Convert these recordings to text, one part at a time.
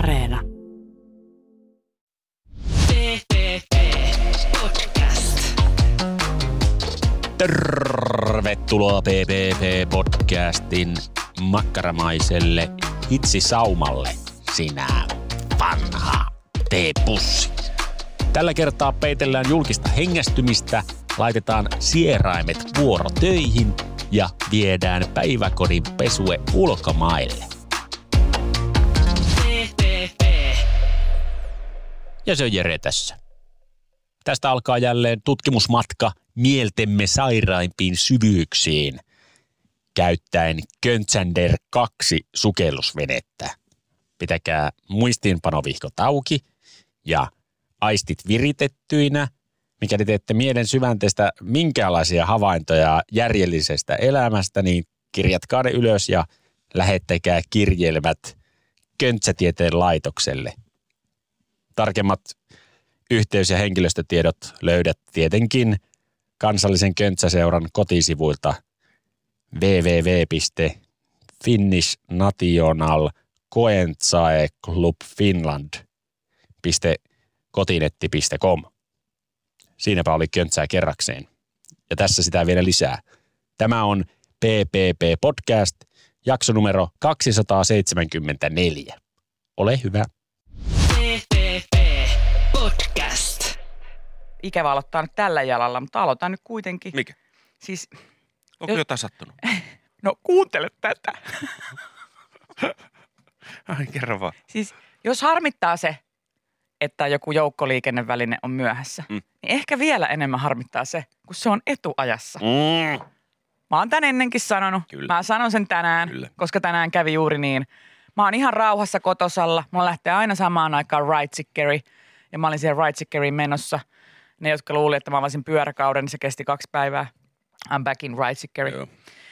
Areena. Podcast. Tervetuloa PPP-podcastin makkaramaiselle hitsisaumalle, sinä vanha teepussi. Tällä kertaa peitellään julkista hengästymistä, laitetaan sieraimet vuorotöihin ja viedään päiväkodin pesue ulkomaille. Ja se on Jere tässä. Tästä alkaa jälleen tutkimusmatka mieltemme sairaimpiin syvyyksiin, käyttäen Göncänder 2 sukellusvenettä. Pitäkää muistiinpanovihkot auki ja aistit viritettyinä, mikäli teette mielen syvänteestä minkäänlaisia havaintoja järjellisestä elämästä, niin kirjatkaa ne ylös ja lähettäkää kirjelmät Köntsätieteen laitokselle. Tarkemmat yhteys- ja henkilöstötiedot löydät tietenkin Kansallisen Köntsäseuran kotisivuilta www.finnish.nationalkoentsaeklubfinland.kotinetti.com. Siinäpä oli Köntsää kerrakseen. Ja tässä sitä vielä lisää. Tämä on PPP Podcast, jakso numero 274. Ole hyvä. Podcast. Ikävä aloittaa nyt tällä jalalla, mutta aloitan nyt kuitenkin. Mikä? Siis, Onko jotain sattunut? no kuuntele tätä. Ai, kerro vaan. Siis, jos harmittaa se, että joku joukkoliikenneväline on myöhässä, niin ehkä vielä enemmän harmittaa se, kun se on etuajassa. Mä oon tän ennenkin sanonut. Kyllä. Mä sanon sen tänään, Kyllä. koska tänään kävi juuri niin. Mä oon ihan rauhassa kotosalla. Mulla lähtee aina samaan aikaan ride-sikkeri. Ja mä olin siihen ride-sikkeriin menossa. Ne, jotka luuli, että mä avasin pyöräkauden, niin se kesti 2 päivää. I'm back in ride-sikkeri. Joo.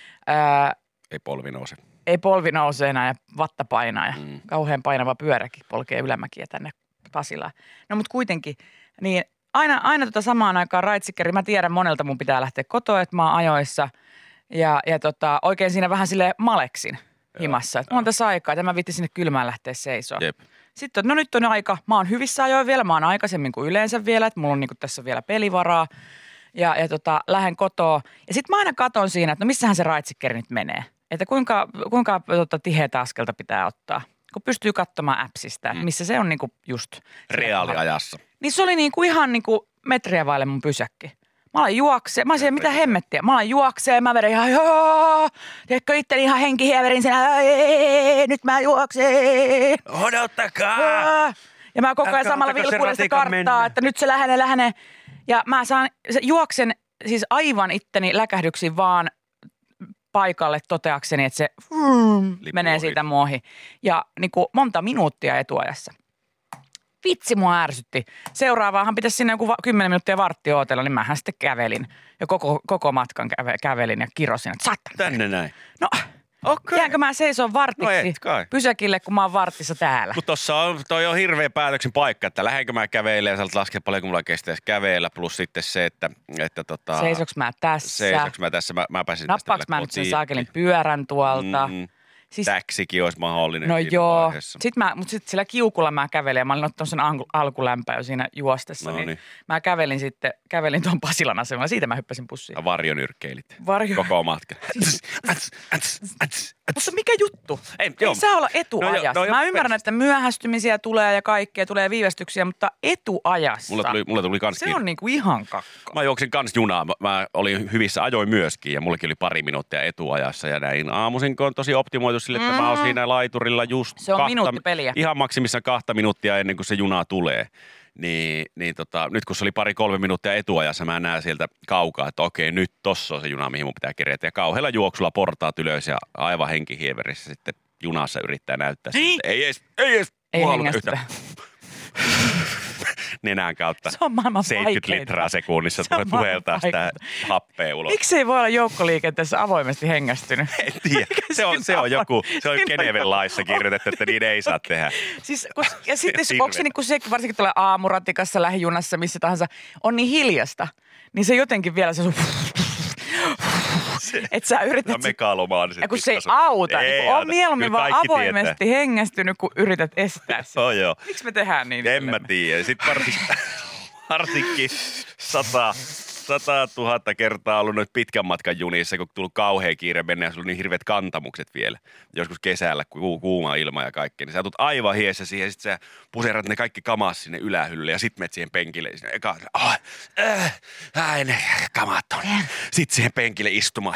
Ei polvi nouse. Ei polvi nouse enää ja vatta painaa ja kauhean painava pyöräkin polkee ylämäkiä tänne Pasilaan. No mut kuitenkin, niin aina samaan aikaan ride-sikkeri. Mä tiedän monelta mun pitää lähteä kotoa, että mä oon ajoissa. Ja oikein siinä vähän silleen maleksin himassa. Että mulla on tässä aikaa, että mä viittin sinne kylmään lähteä seisoo. Jep. Sitten no nyt on aika, mä oon hyvissä ajoin vielä, mä oon aikaisemmin kuin yleensä vielä, että mulla on niinku tässä vielä pelivaraa. Ja lähden kotoa. Ja sitten mä aina katon siinä, että no missähän se ride-sikkeri nyt menee. Että kuinka tiheätä askelta pitää ottaa. Kun pystyy katsomaan appsista, että missä se on niinku just. Reaaliajassa. Niin se oli niinku ihan niinku metriä vaille mun pysäkki. Mä aloin juokseen. Mä olisin, mitä hemmettiä. Mä aloin juokseen. Mä vedin ihan, teekö itteni ihan henkihieverin siinä. Nyt mä juokseen. Odottakaa! Ja mä koko ajan samalla vilkuuden sitä karttaa, että nyt se lähenee. Ja mä juoksen siis aivan itteni läkähdyksiin vaan paikalle toteakseni, että se menee siitä muohi. Ja niin kuin monta minuuttia etuajassa. Vitsi mua ärsytti. Seuraavaanhan pitäisi sinne joku 10 minuuttia varttia ootella, niin mähän sitten kävelin. Ja koko matkan kävelin ja kirosin, että saattaa. Tänne näin. No, Okei. jäänkö mä seison vartiksi No et kai. pysäkille, kun mä oon vartissa täällä? Mutta toi on hirveä päätöksen paikka, että lähdenkö mä kävelemään ja sieltä laskee paljonko mulla kestäisi kävellä. Plus sitten se, että Seisoks mä tässä? Mä pääsin Nappaaks mä nyt sen saakelin pyörän tuolta? Siis, täksikin olisi mahdollinen no siinä joo. vaiheessa. Mutta sitten sillä kiukulla mä kävelin ja mä olin ottanut sen alkulämpää jo siinä juostessa. No niin. Mä kävelin tuon Pasilan asemalla. Siitä mä hyppäsin pussiin. Ja varjonyrkkeilit. Siis- Koko matka. Mutta mikä juttu? Ei joo. saa olla etuajassa. No joo, Mä ymmärrän, että myöhästymisiä tulee ja kaikkea, tulee viivästyksiä, mutta etuajassa. Mulla tuli kans se on niinku ihan kakko. Mä juoksin kans junaa. Mä olin hyvissä ajoin myöskin ja mullekin oli 2 minuuttia etuajassa ja näin aamuisin, kun on tosi optimoitu sille, että mä oon siinä laiturilla just se on minuuttipeliä. Ihan maksimissaan 2 minuuttia ennen kuin se juna tulee. Nyt kun se oli 2-3 minuuttia etuajassa, mä näen sieltä kaukaa, että okei, nyt tossa on se juna, mihin mun pitää kerätä. Ja kauhealla juoksulla portaat ylös ja aivan henkihieverissä sitten junassa yrittää näyttää. Ei edes hengästytä. Nenän kautta. Se on maailman 70 vaikeinta. litraa sekunnissa Se on tulee puheltaa sitä maailman happea ulos. Miksi ei voi olla joukkoliikenteessä avoimesti hengästynyt? En tiedä. Se on Geneven laissa kirjoitettu, että niin ei saa tehdä. Siis, ja sitten onko se niin se, varsinkin tuolla aamuratikassa, lähijunassa, missä tahansa, on niin hiljasta, niin se jotenkin vielä se että sä yrität... megalomaaniset. Kun se ei auta. Ei on mieluummin vaan avoimesti tietää. hengästynyt, kun yrität estää sitä. Joo. Miksi me tehdään niin? En mä tiedä. Sitten varsinkin 100 000 kertaa ollut noita pitkän matkan junissa, kun tullut kauhea kiire mennä ja sulla on niin hirveät kantamukset vielä. Joskus kesällä, kun kuuma ilma ja kaikki, niin sä tulet aivan hiessä siihen, sit sä puserat ne kaikki kamas sinne ylähyllylle ja sit menet siihen penkille. Ne kamat on. Sit siihen penkille istumaan.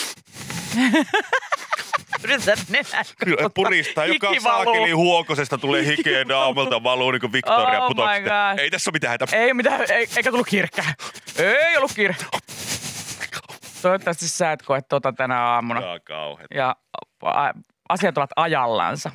Yrität nenän puristaa, joka saakeli huokosesta tulee hikeä naamalta valuu niin kuin Victoria putoksesta. Ei tässä ole mitään hätä. Ei mitään, eikä tullut kirkkää. Ei ollut kirkkää. Toivottavasti sä et koe tänä aamuna. Tää on kauheeta. Ja asiat ovat ajallansa.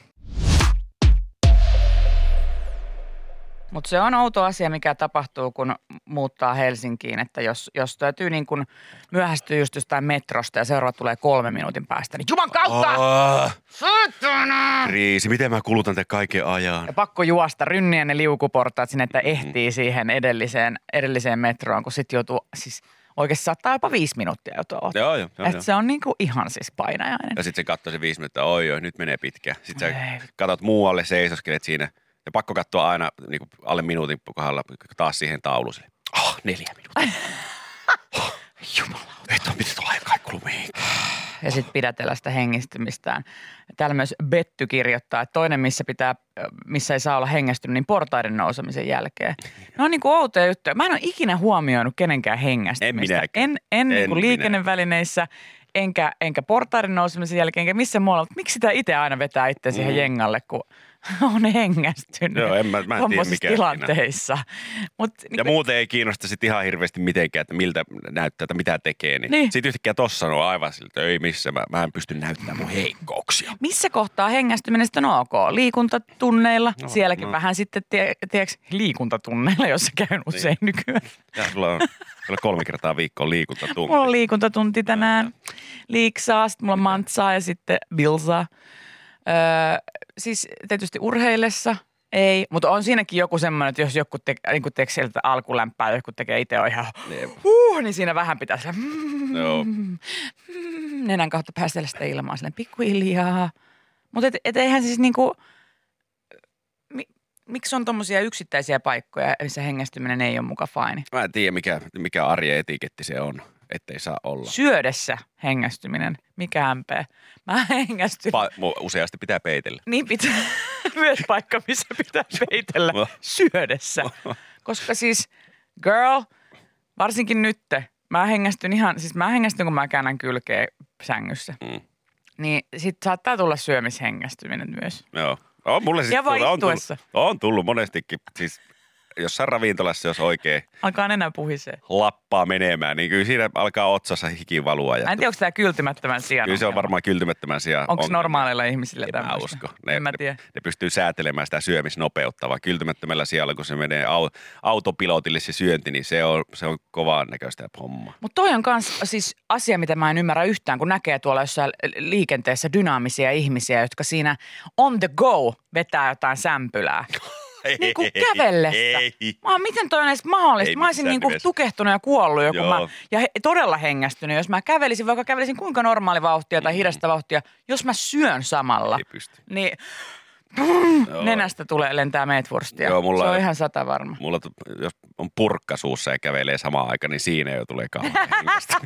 Mutta se on outo asia, mikä tapahtuu, kun muuttaa Helsinkiin, että jos täytyy niin kun myöhästyä just jostain metrosta ja seuraava tulee 3 minuutin päästä, niin juman kautta! Satana! Kriisi, miten mä kulutan te kaiken ajan? Ja pakko juosta, rynniä ne liukuportaat sinne, että ehtii siihen edelliseen metroon, kun sit joutuu, siis oikeasti saattaa jopa 5 minuuttia joutua ottaa. Joo. Että se on niinku ihan siis painajainen. Ja sit se katsoo se 5 minuuttia, oi, nyt menee pitkään. Sit sä katot muualle, seisoskelet siinä. Ja pakko katsoa aina niin kuin alle minuutin kohdalla taas siihen tauluun. 4 minuuttia. Jumala. Ei tuon pitäisi olla aikaa kulumiin. Ja sitten pidätellä sitä hengistymistään. Täällä myös Betty kirjoittaa, että toinen, missä ei saa olla hengästynyt, niin portaiden nousemisen jälkeen. Ne on niin kuin outoja juttuja. Mä en ole ikinä huomioinut kenenkään hengästymistä. En niin kuin liikennevälineissä, enkä portaiden nousemisen jälkeen, enkä missä muualla. Miksi sitä itse aina vetää itse siihen jengalle, kun on hengästynyt. Joo, en mä tiedä mikä tilanteissa. Ja muuten ei kiinnosta sit ihan hirveästi mitenkään, että miltä näyttää, että mitä tekee. Niin. Sitten yhtäkkiä tossa sanoo aivan siltä, että ei missä, mä en pysty näyttämään mun heikkouksia. Missä kohtaa hengästyminen sitten on ok? Liikuntatunneilla, sielläkin vähän sitten, tiedätkö, liikuntatunneilla, jossa käyn usein nykyään. Ja sulla on 3 kertaa viikkoon liikuntatunti. Mulla on liikuntatunti tänään, liiksaa, sitten mulla on mantsaa ja sitten bilsaa. Siis tietysti urheillessa ei, mutta on siinäkin joku semmoinen, että jos joku tekee sieltä alkulämpää, joku tekee itse on ihan niin siinä vähän pitäisi nenän kautta päästellä sitä ilmaa silleen pikkuhiljaa. Mutta eihän siis niinku, miksi on tommosia yksittäisiä paikkoja, missä hengästyminen ei ole muka fine? Mä en tiedä, mikä arjen etiketti se on, ettei saa olla. Syödessä hengästyminen, mikä hämpää. Mä hengästyn. Useasti pitää peitellä. Niin pitää. Myös paikka, missä pitää peitellä syödessä. Koska siis, girl, varsinkin nytte, mä hengästyn kun mä käännän kylkeä sängyssä. Niin sit saattaa tulla syömishengästyminen myös. Joo. Mulle siis on tullut monestikin. Siis jossain ravintolassa, jos oikein alkaa enää puhisee. Lappaa menemään, niin kyllä siinä alkaa otsassa hiki valua. Mä en tiedä, onko tämä kyltymättömän sijaan. Kyllä se on varmaan kyltymättömän sijaan. Onko normaaleilla ihmisillä tämmöistä? Mä usko. Ne pystyy säätelemään sitä syömisnopeutta, vaan kyltymättömällä sijalla, kun se menee autopilotille se syönti, niin se on kovaa näköistä hommaa. Mutta toi on kans siis asia, mitä mä en ymmärrä yhtään, kun näkee tuolla jossain liikenteessä dynaamisia ihmisiä, jotka siinä on the go vetää jotain sämpylää. Niin kuin kävellessä. Miten toi on edes mahdollista? Mä olisin niin kuin tukehtunut ja kuollut ja todella hengästynyt, jos mä kävelisin, vaikka kävelisin kuinka normaali vauhtia tai hidasta vauhtia, jos mä syön samalla. Ei pysty. Niin nenästä tulee lentää meetwurstia. Se on ihan 100 varma. Mulla, jos on purkka suussa ja kävelee samaan aikaan, niin siinä jo tulee kauhean hengästyminen.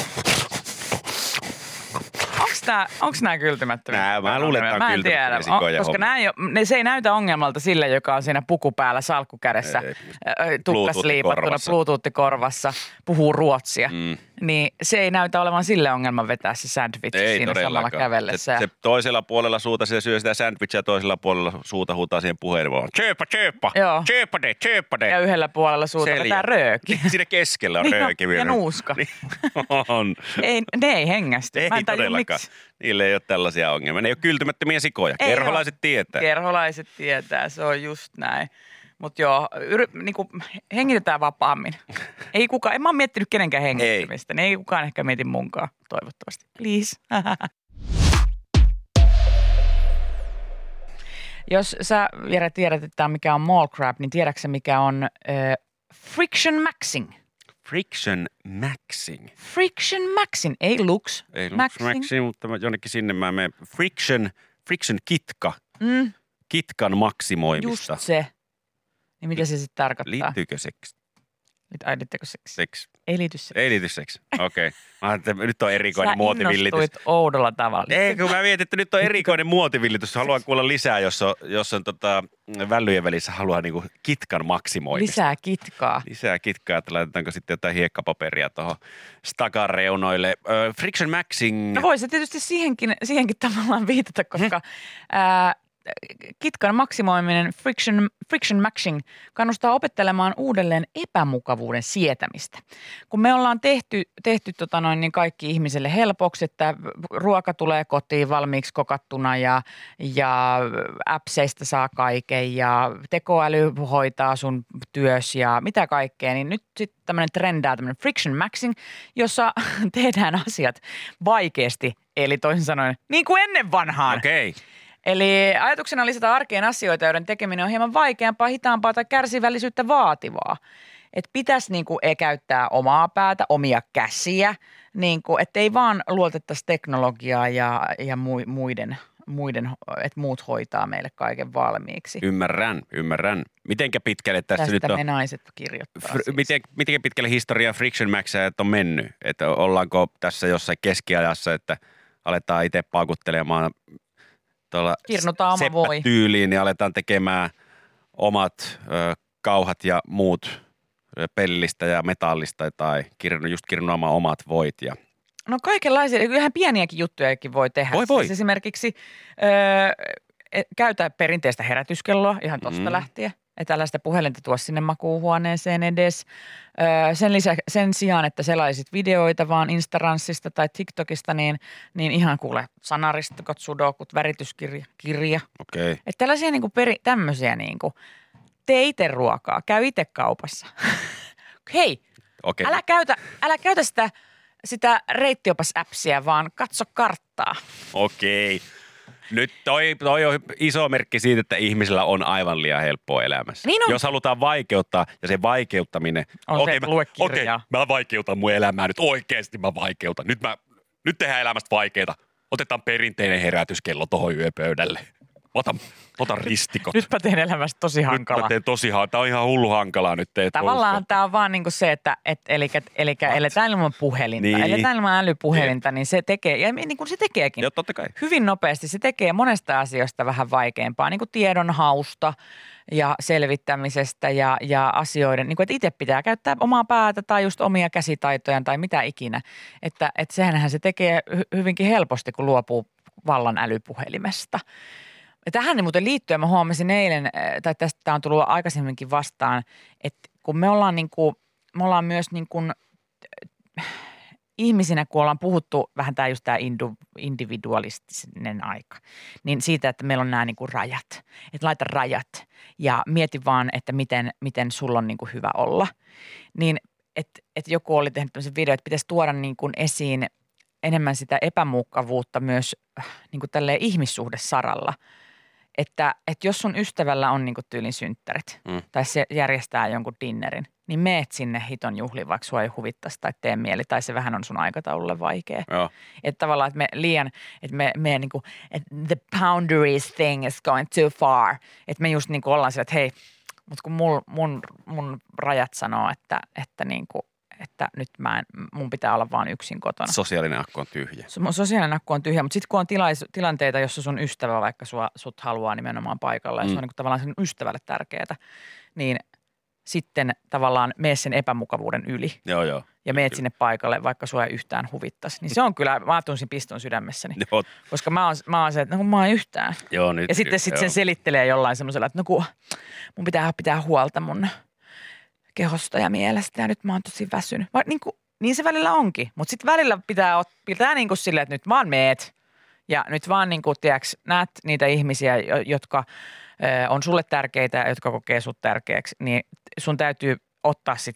Onko nämä kyltymättömiä? Mä luulen, että on kyltymättömiä sikoja. Koska se ei näytä ongelmalta sille, joka on siinä puku päällä, salkku kädessä, tukkas liipattuna, Bluetooth-korvassa, puhuu ruotsia. Niin se ei näytä olevan sille ongelman vetää se sandwich siinä samalla kävellessä. Se toisella puolella suuta se syö sitä sandwichia ja toisella puolella suuta huutaa siihen puheenvuoroon. Tjöppa. Ja yhdellä puolella suuta vetää rööki. Siinä keskellä on rööki vielä. Ja nuuska. On. Ne ei hengästy. Ei todellakaan. Niille ei ole tällaisia ongelmia. Ne ei ole kyltymättömiä sikoja. Kerholaiset tietää. Kerholaiset tietää, se on just näin. Mutta joo, niinku, hengitetään vapaammin. En mä oon miettinyt kenenkään hengitymistä. Ei kukaan ehkä mieti munkaan, toivottavasti. Please. Jos sä tiedät, että mikä on mall crap, niin tiedätkö mikä on friction maxing? Friction Maxing. Friction Maxing, ei Lux. Ei Maxing, mutta jonnekin sinne mä menen. Friction Kitka. Kitkan maksimoimista. Just se. Niin mitä se sitten tarkoittaa? Liittyykö seksi? Liittyykö seksi? Seksi. Ei liity seksi. Ei liity seksi. Okei. Okay. Mä ajattelin, että nyt on erikoinen muotivillitys. Sä innostuit oudolla tavalla. Ei, kun mä mietin, että nyt on erikoinen muotivillitys. Haluan kuulla lisää, jos on vällyjen välissä haluaa niinku kitkan maksimoimista. Lisää kitkaa. Että laitetaanko sitten jotain hiekkapaperia tuohon stakan reunoille. Friction Maxing. No voisi tietysti siihenkin tavallaan viitata, koska kitkan maksimoiminen, friction maxing, kannustaa opettelemaan uudelleen epämukavuuden sietämistä. Kun me ollaan tehty niin kaikki ihmiselle helpoksi, että ruoka tulee kotiin valmiiksi kokattuna ja appseista saa kaiken ja tekoäly hoitaa sun työs ja mitä kaikkea, niin nyt sitten tämmöinen friction maxing, jossa tehdään asiat vaikeasti, eli toisin sanoen niin kuin ennen vanhaan. Okei. Eli ajatuksena lisätä arkeen asioita, joiden tekeminen on hieman vaikeampaa, hitaampaa tai kärsivällisyyttä vaativaa. Että pitäisi niinku käyttää omaa päätä, omia käsiä, niinku, ettei vaan luotettaisi teknologiaa ja muiden, että muut hoitaa meille kaiken valmiiksi. Ymmärrän. Mitenkä pitkälle tässä tästä nyt on? me naiset kirjoittaa siis. Miten pitkälle historia Friction Maxajat on mennyt? Että ollaanko tässä jossain keskiajassa, että aletaan itse paukuttelemaan tuolla seppätyyliin ja aletaan tekemään omat kauhat ja muut pellistä ja metallista tai kirnaamaan omat voit. No kaikenlaisia, ihan pieniäkin juttujakin voi tehdä. Voi. Siis esimerkiksi käytä perinteistä herätyskelloa ihan tosta lähtien. Että tällaista puhelinta tuo sinne makuuhuoneeseen edes. Sen sijaan, että selaisit videoita vaan Instagramista tai TikTokista, niin ihan kuule sanaristikot, sudokut, värityskirja. Okei. Että tällaisia niinku tämmöisiä niinku, tee itse ruokaa, käy itse kaupassa. Hei, okay. älä käytä sitä reittiopas-appsia, vaan katso karttaa. Okei. Nyt toi on iso merkki siitä, että ihmisillä on aivan liian helppoa elämässä. Niin on. Jos halutaan vaikeuttaa ja se vaikeuttaminen. On se, lue kirjaa. Mä vaikeutan mun elämää nyt oikeasti mä vaikeutan. Nyt tehdään elämästä vaikeaa. Otetaan perinteinen herätyskello tohon yöpöydälle. Otan ristikot. Nyt mä teen elämästä tosi hankalaa. Tää on ihan hullu hankalaa nyt. Tavallaan tää on vaan niinku se, että eli eletään ilman puhelinta. Niin. Eletään ilman älypuhelinta, niin se tekee, ja niin kuin se tekeekin. Joo, totta kai. Hyvin nopeasti se tekee monesta asioista vähän vaikeampaa, niin kuin tiedon hausta ja selvittämisestä ja asioiden, niin kuin että itse pitää käyttää omaa päätä tai just omia käsitaitoja tai mitä ikinä. Että sehän se tekee hyvinkin helposti, kun luopuu vallan älypuhelimesta. Ja tähän niin muuten liittyen mä huomasin eilen, tai tästä on tullut aikaisemminkin vastaan, että kun me ollaan myös niin kuin ihmisinä, kun ollaan puhuttu vähän tämä individualistinen aika, niin siitä, että meillä on nämä niin kuin rajat, että laita rajat ja mieti vaan, että miten sulla on niin kuin hyvä olla. Niin, että joku oli tehnyt tämmöisen video, että pitäisi tuoda niin kuin esiin enemmän sitä epämukavuutta myös niin kuin tälleen ihmissuhdesaralla. Että jos sun ystävällä on niinku tyylin synttärit tai se järjestää jonkun dinnerin, niin meet sinne hiton juhliin, vaikka sua ei huvittaisi tai tee mieli tai se vähän on sun aikataululle vaikea. Joo. Että tavallaan, että me niinku, että the boundaries thing is going too far. Että me just niinku ollaan sillä, että hei, mutta kun mun rajat sanoo, että niinku, että nyt mun pitää olla vaan yksin kotona. Sosiaalinen akku on tyhjä. Mun sosiaalinen akku on tyhjä, mutta sitten kun on tilanteita, jossa sun ystävä vaikka sut haluaa nimenomaan paikalla ja se on niin tavallaan sen ystävälle tärkeää, niin sitten tavallaan mene sen epämukavuuden yli. Joo. Ja meet sinne paikalle, vaikka sua ei yhtään huvittaisi. Niin se on kyllä, mä tunsin piston sydämessäni. Joo. Koska mä oon se, että no kun mä oon yhtään. Joo, nyt. Ja sitten sen selittelee jollain semmoisella, että no kun mun pitää huolta mun kehosta ja mielestä ja nyt mä oon tosi väsynyt. Niin se välillä onkin, mutta sitten välillä pitää niin kuin silleen, että nyt vaan meet ja nyt vaan niin kuin, tiedätkö, näet niitä ihmisiä, jotka on sulle tärkeitä ja jotka kokee sut tärkeäksi, niin sun täytyy ottaa sitten se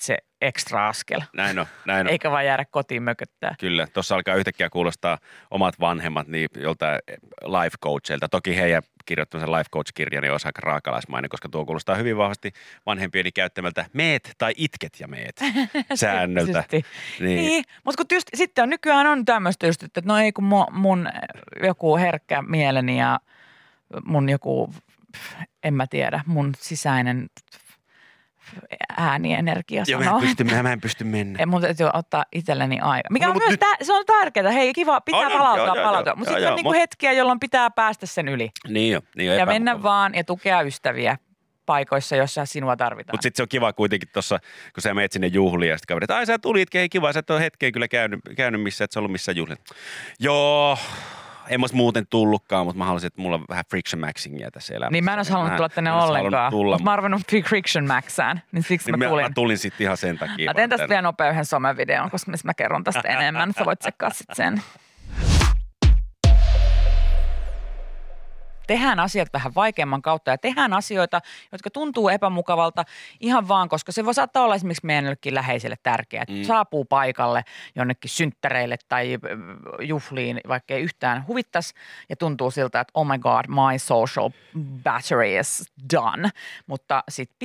ekstra askel. Näin on. Eikä vaan jäädä kotiin mököttää. Kyllä, tuossa alkaa yhtäkkiä kuulostaa omat vanhemmat niin joltain life coachilta. Toki heidän kirjoittamisen life coach-kirja niin on aika raakalaismainen, koska tuo kuulostaa hyvin vahvasti vanhempieni käyttämältä meet tai itket ja meet säännöltä. Niin. Mutta kun sitten nykyään on tämmöistä just, että no ei kun mun joku herkkä mieleni ja mun joku, en mä tiedä, mun sisäinen äänienergia sanoo. Mä en pysty mennä. Ei, mun täytyy ottaa itselleni aika. Mikä on myös, se on tärkeää. Hei, kiva, pitää palautua. Mutta sitten on niinku hetkiä, jolloin pitää päästä sen yli. Niin jo. Ja mennä vaan ja tukea ystäviä paikoissa, joissa sinua tarvitaan. Mutta sitten se on kiva kuitenkin tuossa, kun sä meet sinne juhliin ja sitten kaverit, ai sä tulitkin, hei kiva, sä et ole hetkeen kyllä käynyt missä, et sä ollut missään juhliin. Joo. En mä muuten tullutkaan, mutta mä haluaisin, että mulla on vähän friction maxingia tässä elämässä. Niin mä en olisi halunnut tulla tänne ollenkaan. Mutta mä oon arvannut friction maxään, niin siksi mä tulin. Mä tulin sitten ihan sen takia. Mä teen tästä vielä nopea yhden somevideon, koska mä kerron tästä enemmän. Sä voit tsekkaa sitten sen. Tehdään asiat vähän vaikeamman kautta ja tehdään asioita, jotka tuntuu epämukavalta ihan vaan, koska se voi saattaa olla esimerkiksi meidän jollekin läheiselle tärkeää, että saapuu paikalle jonnekin synttäreille tai juhliin, vaikka ei yhtään huvittaisi ja tuntuu siltä, että oh my god, my social battery is done. Mutta sitten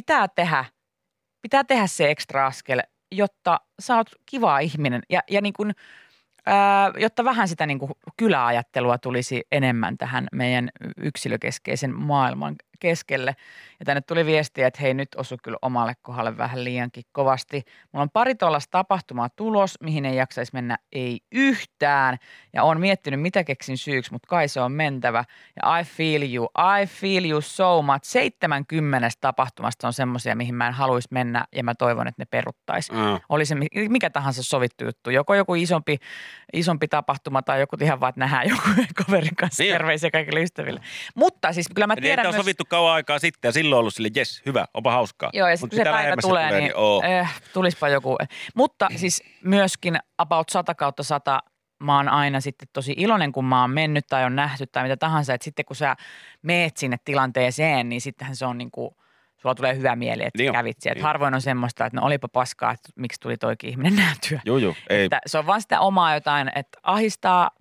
pitää tehdä se ekstra askel, jotta sä oot kiva ihminen ja niin kuin jotta vähän sitä niin kuin kyläajattelua tulisi enemmän tähän meidän yksilökeskeisen maailman keskelle. Ja tänne tuli viestiä, että hei, nyt osu kyllä omalle kohdalle vähän liiankin kovasti. Mulla on pari tuollaista tapahtumaa tulos, mihin ei jaksaisi mennä ei yhtään. Ja oon miettinyt, mitä keksin syyksi, mutta kai se on mentävä. Ja I feel you so much. 70 tapahtumasta on semmoisia, mihin mä en haluaisi mennä ja mä toivon, että ne peruttaisi. Oli se mikä tahansa sovittu juttu. Joku isompi tapahtuma tai joku ihan vaan, että nähdään joku kaverin kanssa terveisiä kaikille ystäville. Mutta siis kyllä mä tiedän myös... sovittu kauan aikaa sitten ja silloin ollut sille, jes, hyvä, onpa hauskaa. Joo, ja sitten kun se päivä tulee, niin tulispa joku. Mutta siis myöskin about 100/100 mä oon aina sitten tosi iloinen, kun mä oon mennyt tai on nähty tai mitä tahansa. Että sitten kun sä meet sinne tilanteeseen, niin sittenhän se on niin kuin, sulla tulee hyvä mieli, että niin kävit siellä. Harvoin on semmoista, että no olipa paskaa, että miksi tuli toikin ihminen nähtyä. Joo, ei. Että se on vaan sitä omaa jotain, että ahistaa.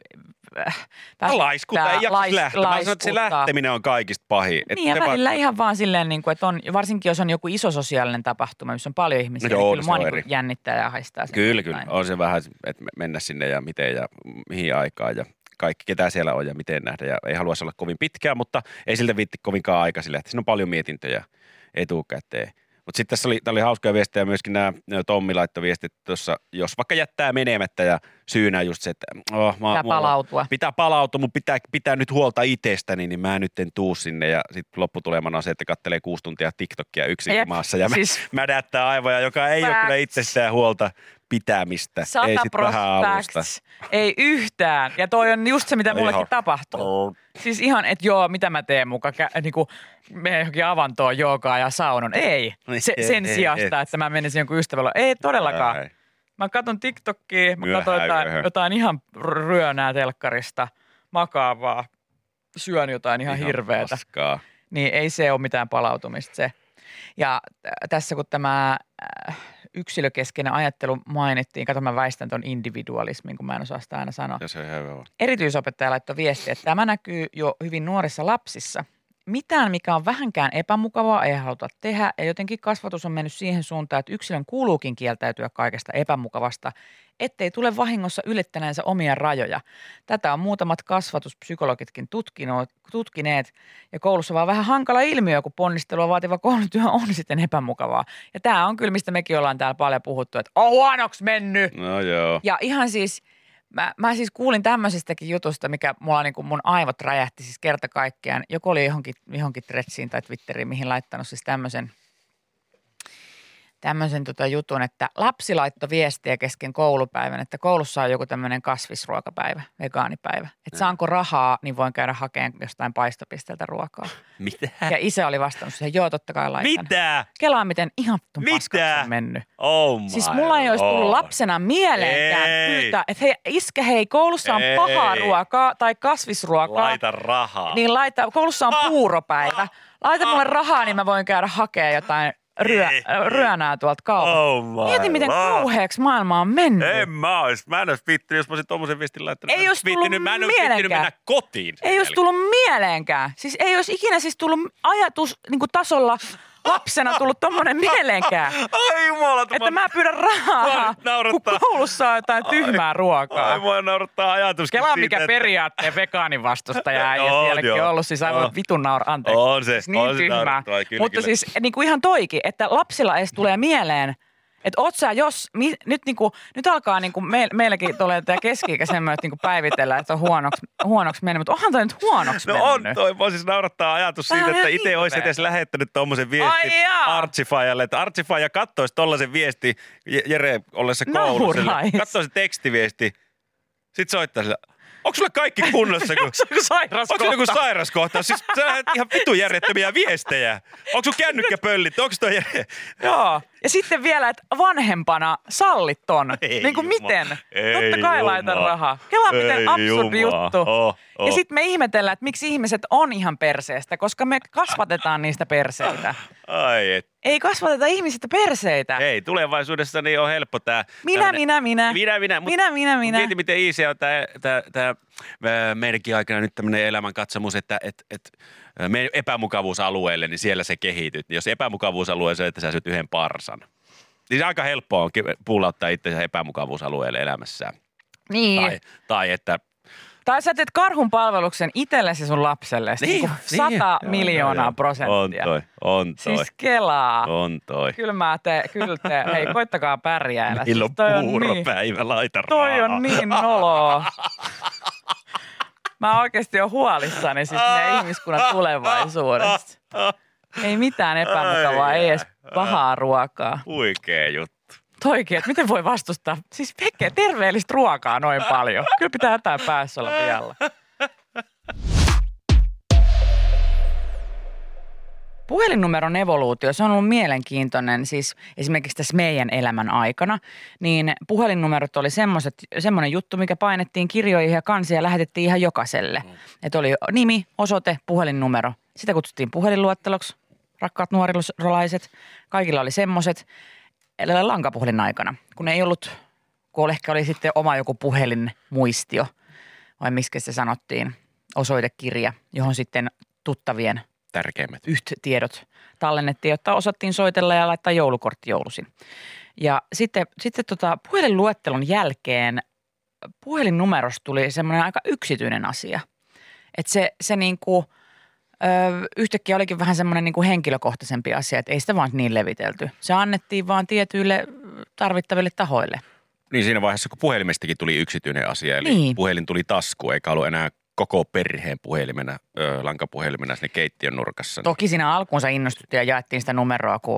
Laiskuttaa, ei jaksaisi lähteä. Mä sanon, että se lähteminen on kaikista pahin. Niin ja välillä ihan vaan silleen, että on, varsinkin jos on joku iso sosiaalinen tapahtuma, missä on paljon ihmisiä, niin kyllä mua niin jännittää ja ahistaa. Kyllä. On se vähän, että mennä sinne ja miten ja mihin aikaan ja kaikki, ketä siellä on ja miten nähdä. Ja ei haluaisi olla kovin pitkään, mutta ei siltä viitti kovinkaan aika sille, että siinä on paljon mietintöjä etukäteen. Mutta sitten tässä oli hauskoja viestejä myöskin nämä Tommi laittoi viestit tuossa, jos vaikka jättää menemättä ja syynä just se, että pitää palautua, mun pitää nyt huolta itsestäni, niin mä nyt en tuu sinne. Ja sitten lopputulemana on se, että kattelee 6 tuntia TikTokia yksin maassa ja siis mädättää aivoja, joka ei ole kyllä itsestään huolta pitämistä. 100% ei yhtään. Ja toi on just se, mitä mullekin tapahtuu. Siis ihan, että joo, mitä mä teen mukaan, niinku menen johonkin avantoon, joogaan ja saunon. Ei, sen sijasta, että mä menisin jonkun ystävällä. Ei todellakaan. Mä katson TikTokia, mä katson jotain ihan ryönää telkkarista, makaavaa, syön jotain ihan hirveetä. Paskaa. Niin ei se ole mitään palautumista se. Ja tässä kun tämä yksilökeskeinen ajattelu mainittiin, kato mä väistän ton individualismin, kun mä en osaa sitä aina sanoa. Erityisopettaja laittoi viestiä, että tämä näkyy jo hyvin nuorissa lapsissa. Mitään, mikä on vähänkään epämukavaa, ei haluta tehdä ja jotenkin kasvatus on mennyt siihen suuntaan, että yksilön kuuluukin kieltäytyä kaikesta epämukavasta, ettei tule vahingossa ylittäneensä omia rajoja. Tätä on muutamat kasvatuspsykologitkin tutkineet ja koulussa vaan vähän hankala ilmiö, kun ponnistelua vaativa koulutyö on sitten epämukavaa. Ja tämä on kyllä, mistä mekin ollaan täällä paljon puhuttu, että on huonoksi mennyt. No joo. Ja ihan siis... Mä siis kuulin tämmöisestäkin jutusta, mikä mulla niin kuin mun aivot räjähti siis kerta kaikkiaan. Joku oli johonkin Threadziin tai Twitteriin, mihin laittanut siis tämmöisen jutun, että lapsi laittoi viestiä kesken koulupäivän, että koulussa on joku tämmöinen kasvisruokapäivä, vegaanipäivä. Että saanko rahaa, niin voin käydä hakemaan jostain paistopisteeltä ruokaa. Mitä? Ja isä oli vastannut siihen, joo totta kai laitan. Mitä? Kelaa miten ihan paskaksi on mennyt. Oh my siis mulla ei olisi tullut lapsena mieleenkään pyytää, että hei koulussa on pahaa ruokaa tai kasvisruokaa. Laita rahaa. Niin koulussa on puuropäivä. Laita mulle rahaa, niin mä voin käydä hakemaan jotain ryönää tuolta kaupasta. Mieti, miten kauheaksi maailma on mennyt. Mä en olisi viittinyt, jos mä olisin tommosen viestin laittanut. Ei olisi tullut Mä en olisi viittinyt mennä kotiin. Ei olisi tullut mieleenkään. Siis ei olisi ikinä siis tullut ajatus niin kuin tasolla lapsena tullut tommonen mieleenkään. Ai jumala. Että mä pyydän rahaa, kun koulussa on jotain tyhmää ruokaa. Ai mua naurattaa ajatuskin Kelaa siitä, mikä periaatteen vegaanin vastustaja ja sielläkin on ollut siis aivan vitun anteeksi. On se, siis niin on se tyhmää. kyllä. Mutta siis niin kuin ihan toikin, että lapsilla edes tulee mieleen, että oot sä nyt alkaa niinku meilläkin tulee tämä keski-ikäisen myötä niinku päivitellä, että on huonoksi mennyt, mutta onhan toi nyt huonoksi mennyt. No on toi, mua siis naurattaa ajatus siitä, että itse olisi edes lähettänyt tommosen viestin Artsifajalle, että Artsifaja kattoisi tollasen viesti Jere ollessa koulussa, kattoisi tekstiviesti, sit soittaa sillä, onko sulle kaikki kunnossa? Onko se joku sairaskohta? Siis sä lähdet ihan vitun järjettömiä viestejä. Onko sun kännykkä pöllit? Onko toi Joo. Ja sitten vielä, että vanhempana sallit ton. Niin kuin miten? Totta kai laitan rahaa. Kelaa miten absurdi juttu. Ja sitten me ihmetellään, että miksi ihmiset on ihan perseestä, koska me kasvatetaan niistä perseitä. Ai et. Ei kasvateta ihmisistä perseitä. Ei, tulevaisuudessa niin on helppo tää. Minä. Mieti, miten easy on tää meidänkin aikana nyt tämmönen elämänkatsomus, että meidän epämukavuusalueelle, niin siellä se kehityt. Jos epämukavuusalue on, että sä syöt yhden parsan, niin se aika helppoa on puulauttaa itsensä epämukavuusalueelle elämässään. Niin. Tai sä teet karhun palveluksen itsellesi sun lapsellesi. Niin, 100 miljoonaa %. On toi. Siis kelaa. On toi. Kyllä hei koittakaa pärjäällä. Meillä on puuropäivä, laita rahaa. Toi on niin noloa. Mä oikeasti oon huolissani siis meidän ihmiskunnan tulevaisuudesta. Ei mitään epämukavaa, ei edes pahaa ruokaa. Huikee juttu. Toikin, että miten voi vastustaa siis terveellistä ruokaa noin paljon. Kyllä pitää jotain päässä olla pialla. Puhelinnumeron evoluutio, se on ollut mielenkiintoinen siis esimerkiksi tässä meidän elämän aikana. Niin puhelinnumerot oli semmoinen juttu, mikä painettiin kirjoihin ja kansiin ja lähetettiin ihan jokaiselle. Että oli nimi, osoite, puhelinnumero. Sitä kutsuttiin puhelinluetteloksi, rakkaat nuorilaiset. Kaikilla oli semmoiset. Lankapuhelin aikana, kun ei ollut, kun ehkä oli sitten oma joku puhelinmuistio, vai miskä se sanottiin, osoitekirja, johon sitten tuttavien tärkeimmät tiedot tallennettiin, jotta osattiin soitella ja laittaa joulukortti joulusin. Ja sitten puhelinluettelon jälkeen puhelinnumerosta tuli semmoinen aika yksityinen asia. Että se niinku yhtäkkiä olikin vähän semmoinen niin kuin henkilökohtaisempi asia, että ei sitä vaan niin levitelty. Se annettiin vaan tietyille tarvittaville tahoille. Niin siinä vaiheessa, kun puhelimestakin tuli yksityinen asia, eli niin. Puhelin tuli taskuun, eikä ollut enää koko perheen puhelimena, lankapuhelimena sinne keittiön nurkassa. Toki siinä alkuunsa innostuttiin ja jaettiin sitä numeroa, kun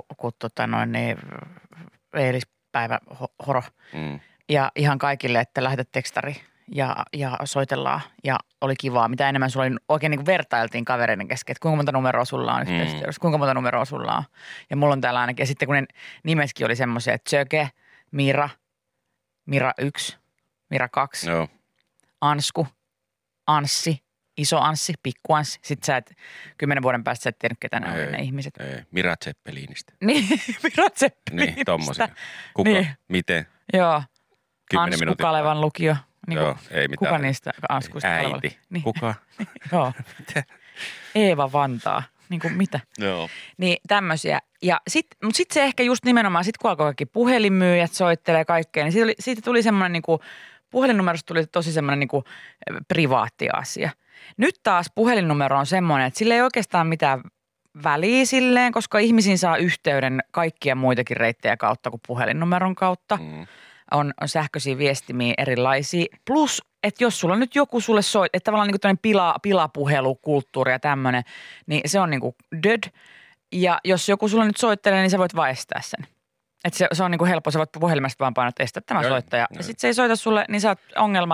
eilispäivä horo. Ja ihan kaikille, että lähetät tekstari. Ja soitellaan ja oli kivaa. Mitä enemmän sulla oli, oikein niin kuin vertailtiin kavereiden kesken, että kuinka monta numeroa sulla on yhteistyössä, kuinka monta numeroa sulla on. Ja mulla on täällä ainakin, ja sitten kun ne nimeskin oli semmoisia, että Tsöke, Mira 1, Mira 2, Joo. Ansku, Anssi, iso Anssi, pikku Anssi. Sitten sä 10 vuoden päästä sä et tiedä, ketä ne ne ihmiset. Ei, Mira Zeppelinistä. Niin, Mira Zeppelinistä. Niin, tommosia. Kuka, niin. Miten? Joo, Ansku Kalevan lukio. Niin joo, ei mitään. Kuka niistä Anskuista? Äiti. Niin. Kuka? Joo. Eeva Vantaa. Niin kuin mitä? Joo. Niin tämmöisiä. Mutta sitten se ehkä just nimenomaan, kun alkoi kaikki puhelinmyyjät soittelee kaikkea, niin siitä tuli semmoinen niin kuin, puhelinnumerosta tuli tosi semmoinen niin kuin privaatti asia. Nyt taas puhelinnumero on semmoinen, että sillä ei oikeastaan mitään väliä silleen, koska ihmisiin saa yhteyden kaikkia muitakin reittejä kautta kuin puhelinnumeron kautta. On sähköisiä viestimiä erilaisia. Plus, että jos sulla nyt joku sulle että tavallaan niin kuin tämmöinen pilapuhelukulttuuri ja tämmöinen, niin se on niin kuin dead. Ja jos joku sulle nyt soittelee, niin sä voit vaan estää sen. Että se on niin kuin helppo, sä voit puhelimesta vaan painaa, että estää tämä soittaja. Ja sitten se ei soita sulle, niin sä oot ongelmasta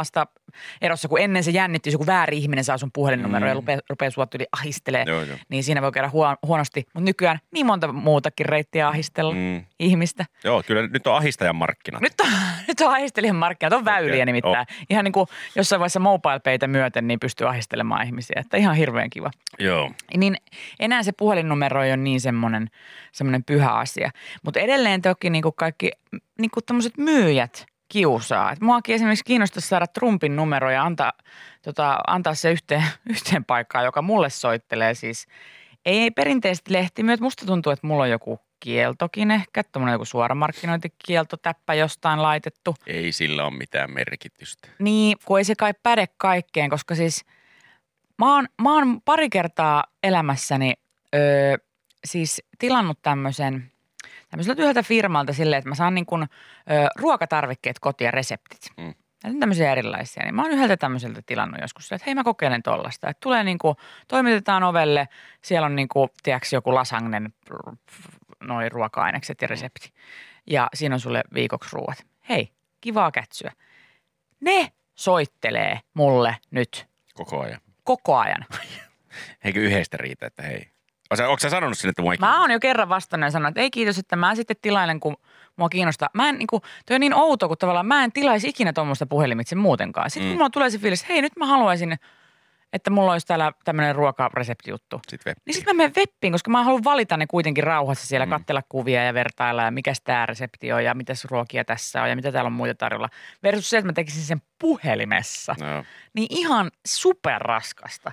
erossa, kun ennen se jännitti, jos joku väärin ihminen saa sun puhelinnumero ja rupeaa sua yli ahistelee, niin siinä voi käydä huonosti. Mutta nykyään niin monta muutakin reittiä ahistella ihmistä. Joo, kyllä nyt on ahistajan markkinat. Nyt on ahistelijan markkinat, on väyliä nimittäin. Ihan niin kuin jossain vaiheessa mobile-peitä myöten niin pystyy ahistelemaan ihmisiä, että ihan hirveän kiva. Joo. Niin enää se puhelinnumero ei ole niin semmoinen pyhä asia. Mutta edelleen toki niin kuin kaikki niin kuin tämmöiset myyjät kiusaa. Et muakin esimerkiksi kiinnostaisi saada Trumpin numero ja antaa se yhteen paikkaan, joka mulle soittelee. Siis ei perinteisesti lehtimyöt. Musta tuntuu, että mulla on joku kieltokin ehkä, tommoinen joku suoramarkkinointikieltotäppä jostain laitettu. Ei sillä ole mitään merkitystä. Niin, kun ei se kai päde kaikkeen, koska siis mä oon pari kertaa elämässäni siis tilannut tämmöiseltä yhdeltä firmalta silleen, että mä saan niin kuin ruokatarvikkeet kotiin ja reseptit. Tämmöisiä erilaisia. Niin mä oon yhdeltä tämmöiseltä tilannut joskus, että hei mä kokeilen tollasta. Että tulee niin kuin, toimitetaan ovelle, siellä on niin kuin, tiedätkö, joku lasagnen, noi ruoka-ainekset ja resepti. Ja siinä on sulle viikoksi ruuat. Hei, kivaa kätsyä. Ne soittelee mulle nyt. Koko ajan. Eikö yhdestä riitä, että hei. Onko sä sanonut sinne, että mua ei kiinnosta? Mä oon jo kerran vastannut ja sanonut, että ei kiitos, että mä sitten tilailen, kun mua kiinnostaa. Mä en niinku, toi on niin outo, kun tavallaan mä en tilaisi ikinä tuommoista puhelimitse muutenkaan. Sitten kun mulla tulee se fiilis, että hei nyt mä haluaisin, että mulla olisi täällä tämmöinen ruokareseptijuttu. Niin sitten mä menen webbiin, koska mä haluan valita ne kuitenkin rauhassa siellä, katsella kuvia ja vertailla ja mikäs tää resepti on ja mitäs ruokia tässä on ja mitä täällä on muita tarjolla. Versus se, että mä tekisin sen puhelimessa. No. Niin ihan superraskasta.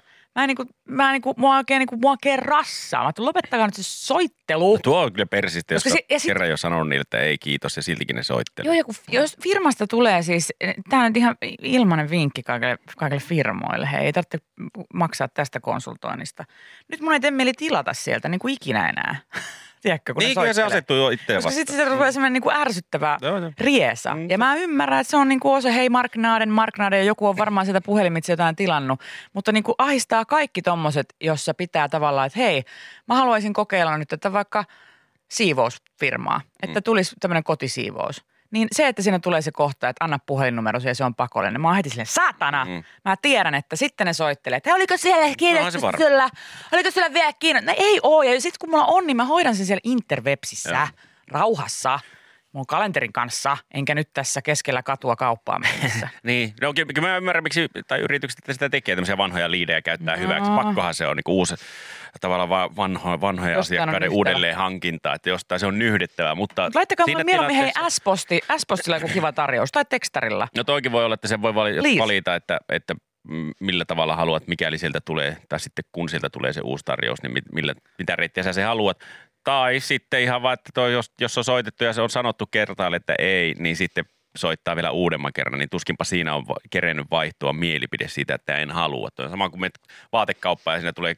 Mua oikein rassaa. Mä lopettakaa nyt se soittelu. No, tuo on kyllä persistä, jos kerran jo sanonut niille, että ei kiitos ja siltikin ne soittelee. Joo, jos firmasta tulee siis, tää on nyt ihan ilmainen vinkki kaikille firmoille. Hei, ei tarvitse maksaa tästä konsultoinnista. Nyt mun ei tee mieli tilata sieltä niin kuin ikinä enää. Tiedätkö, kun niin, kyllä se asettuu jo itseään vastaan. Koska sitten se rupeaa semmoinen niin ärsyttävä riesa. Ja mä ymmärrän, että se on niin kuin osa, hei markkinaiden ja joku on varmaan sieltä puhelimitse jotain tilannut. Mutta niin kuin ahistaa kaikki tommoset, jossa pitää tavallaan, että hei, mä haluaisin kokeilla nyt, että vaikka siivousfirmaa, että tulisi tämmöinen kotisiivous. Niin se, että siinä tulee se kohta, että anna puhelinnumero ja se on pakollinen. Mä oon heti silleen, saatana! Mä tiedän, että sitten ne soittelee, että oliko siellä kiinnostus sulla? Oliko sulla vielä kiinnostus? No ei oo. Ja sitten kun mulla on, niin mä hoidan sen siellä interwebsissä, rauhassa, mun kalenterin kanssa, enkä nyt tässä keskellä katua kauppaa mennessä. Niin, no kyllä mä ymmärrän, miksi tai yritykset sitä tekee, tämmöisiä vanhoja liidejä käyttää hyväksi. Pakkohan se on niin uusi tavallaan vanhoja asiakkaiden uudelleen hankintaa, että jostain se on nyhdettävää, mutta laittakaa mulle mieluummin hei S-postilla joku kiva tarjous tai tekstarilla. No toikin voi olla, että sen voi valita, että millä tavalla haluat, mikäli sieltä tulee, tai sitten kun sieltä tulee se uusi tarjous, niin mitä reittiä sä se haluat. Tai sitten ihan vaan, että jos on soitettu ja se on sanottu kertaalle, että ei, niin sitten soittaa vielä uudemman kerran, niin tuskinpa siinä on kerennyt vaihtua mielipide siitä, että en halua. Tuo on sama kuin menet vaatekauppaan ja siinä tulee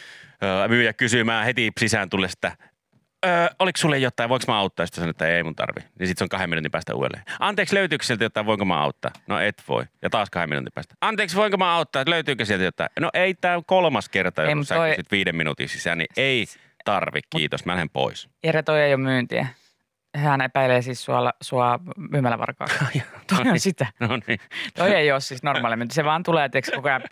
myyjä kysymään heti sisään tulle sitä, oliko sulle jotain, voinko mä auttaa? Sitten sanon, että ei mun tarvi. Niin sitten se on 2 minuutin päästä uudelleen. Anteeksi, löytyykö sieltä jotain, voinko mä auttaa? No et voi. Ja taas 2 minuutin päästä. Anteeksi, voinko mä auttaa, löytyykö sieltä jotain? No ei, tää on 3. kerta, kun sä kysyt 5 minuutin sisään, niin ei tarvi, kiitos, mä lähden pois. Jere, toi ei ole myyntiä. Hän epäilee siis sua myymälävarkaa. Toi on sitä. No niin. Toi ei ole siis normaali myynti. Se vaan tulee tietysti koko ajan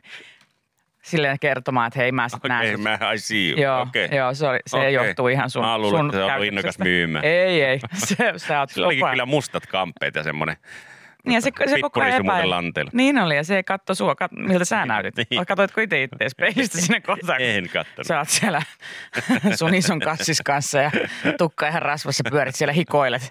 silleen kertomaan, että hei mä sit näen. Okei, mä I see you. Joo, se johtuu ihan sun mä luulen, että se on innokas myymään. Ei. Sä oot sillä olikin kyllä mustat kamppeet ja semmoinen. Niin se koko ajan epäili. Niin oli ja se katsoi sua, miltä sä näytit. Niin. Katoitko itse ittees peilistä sinne kohtaan? En kattonut. Sä oot siellä sun ison kassis kanssa ja tukka ihan rasvassa pyörit siellä hikoilet.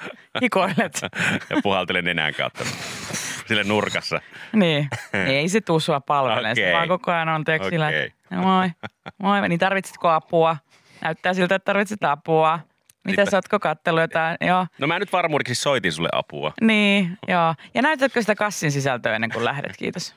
Ja puhaltelen nenän kautta sille nurkassa. Niin, ei se tuu sua palveleen. Se vaan koko ajan on teksillä. Moi, niin tarvitsitko apua? Näyttää siltä, että tarvitset apua. Mitä sä ootko kattellut jotain? Joo. No mä nyt varmuudeksi soitin sulle apua. Niin, joo. Ja näytätkö sitä kassin sisältöä ennen kuin lähdet? Kiitos.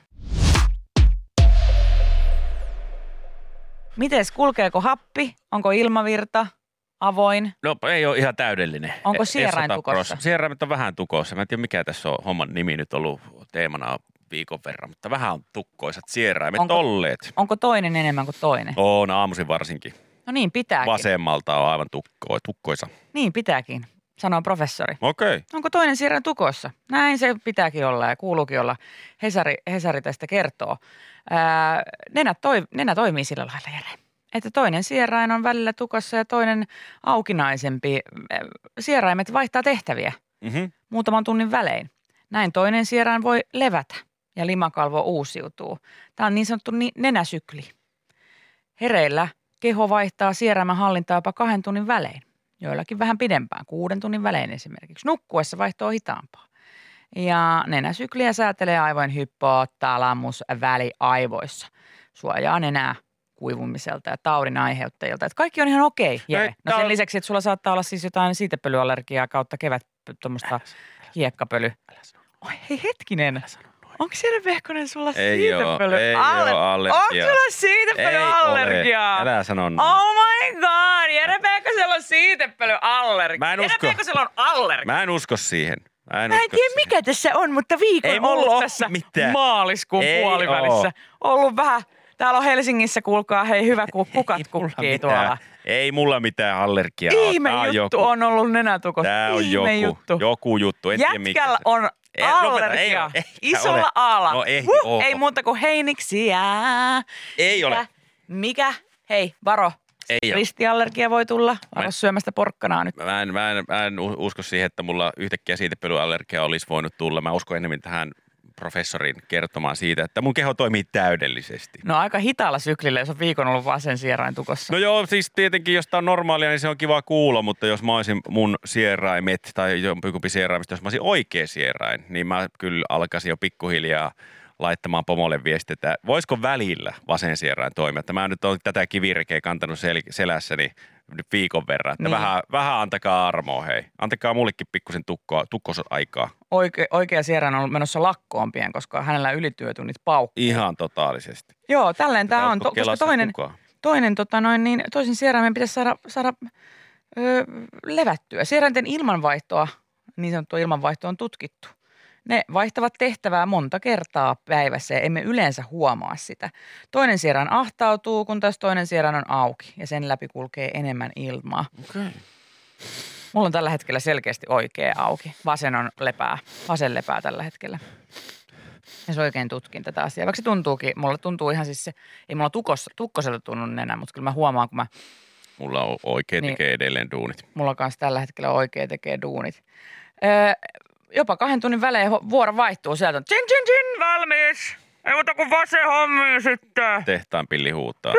Mites, kulkeeko happi? Onko ilmavirta avoin? No ei ole ihan täydellinen. Onko sierain tukossa? Sieraimet on vähän tukossa. Mä en tiedä mikä tässä on homman nimi nyt ollut teemana viikon verran, mutta vähän on tukkoisat sieraimet olleet. Onko toinen enemmän kuin toinen? On, aamuisin varsinkin. No niin, pitääkin. Vasemmalta on aivan tukkoisa. Niin, pitääkin. sanoo professori. Okei. Onko toinen sierain tukossa? Näin se pitääkin olla ja kuuluukin olla. Hesari tästä kertoo. Nenä toimii sillä lailla, Jere, että toinen sierain on välillä tukossa ja toinen aukinaisempi. Sieraimet vaihtaa tehtäviä muutaman tunnin välein. Näin toinen sierain voi levätä ja limakalvo uusiutuu. Tämä on niin sanottu nenäsykli. Hereillä keho vaihtaa sieraimen hallintaa jopa 2 tunnin välein. Joillakin vähän pidempään, 6 tunnin välein esimerkiksi. Nukkuessa vaihto on hitaampaa. Ja nenäsykliä säätelee aivojen hypotalamus väliaivoissa. Suojaa nenää kuivumiselta ja taudin aiheuttajilta. Että kaikki on ihan okei, Jere. No sen lisäksi, että sulla saattaa olla siis jotain siitepölyallergiaa kautta tuommoista hiekkapöly. Oi hei hetkinen. Onko Jere Pehkonen sulla siitepölyallergiaa? Onko sulla siitepölyallergiaa? Älä sano noin. Oh my god, Jere Pehkosella on siitepölyallergiaa. Jere Pehkosella on allergia. Mä en usko siihen. Mä en tiedä mikä tässä on, mutta viikon ei ollut tässä maaliskuun puolivälissä. Ollut vähän. Täällä on Helsingissä, kuulkaa, hei hyvä, kun kukat kukkii tuolla. Ei mulla mitään allergiaa. Ihme juttu on ollut nenätukossa. Tää on joku juttu. En tiedä mikä. Jätkällä on allergia. Isolla alalla. No ei muuta kuin heiniksiä. Ei ole. Mikä? Hei, varo. Ristiallergia voi tulla. Varo syömästä porkkanaa nyt. Mä en usko siihen, että mulla yhtäkkiä siitepölyallergia olisi voinut tulla. Mä uskon enemmän tähän professorin kertomaan siitä, että mun keho toimii täydellisesti. No aika hitaalla syklillä, jos on viikon ollut vasen sierain tukossa. No joo, siis tietenkin, jos tää on normaalia, niin se on kiva kuulla, mutta jos mä olisin mun sieraimet tai jompikumpi sieraimista, jos mä olisin oikea sierain, niin mä kyllä alkaisin jo pikkuhiljaa laittamaan pomolle viestiä, että voisiko välillä vasen sierain toimia. Että mä nyt olen tätä kivirekeä kantanut selässäni nyt viikon verran, että niin. vähän antakaa armoa, hei. Antakaa mullekin pikkusen tukkosot aikaa. Oikea sierain on ollut menossa lakkoon pian, koska hänellä ylityötunnit paukkuu. Ihan totaalisesti. Joo, tälleen tämä on, koska toisen sieraimen pitäisi saada levättyä. Sierainten ilmanvaihtoa, niin sanottua ilmanvaihtoa on tutkittu. Ne vaihtavat tehtävää monta kertaa päivässä ja emme yleensä huomaa sitä. Toinen sierain ahtautuu, kun taas toinen sierain on auki ja sen läpi kulkee enemmän ilmaa. Okay. Mulla on tällä hetkellä selkeästi oikea auki. Vasen lepää tällä hetkellä. Ja se oikein tutkin tätä asiaa. Vaikka se mulla tuntuu ihan siis se, ei mulla tukkoselta tunnu nenä, mutta kyllä mä huomaan, kun mä... Mulla on oikea tekee edelleen duunit. Mulla kanssa tällä hetkellä oikea tekee duunit. Jopa 2 tunnin välein vuoro vaihtuu sieltä. Tsin, valmis. Ei muuta kuin vasen hommiin sitten. Tehtaan pilli huutaa.